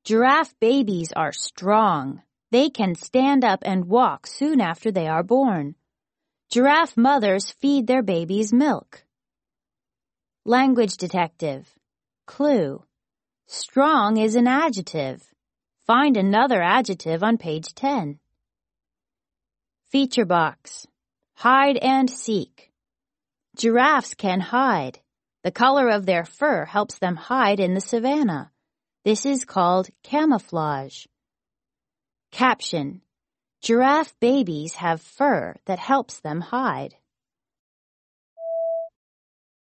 Giraffe babies are strong. They can stand up and walk soon after they are born. Giraffe mothers feed their babies milk. Language detective. Clue. Strong is an adjective. Find another adjective on page 10. Feature box. Hide and seek. Giraffes can hide. The color of their fur helps them hide in the savanna. This is called camouflage. Caption. Giraffe babies have fur that helps them hide.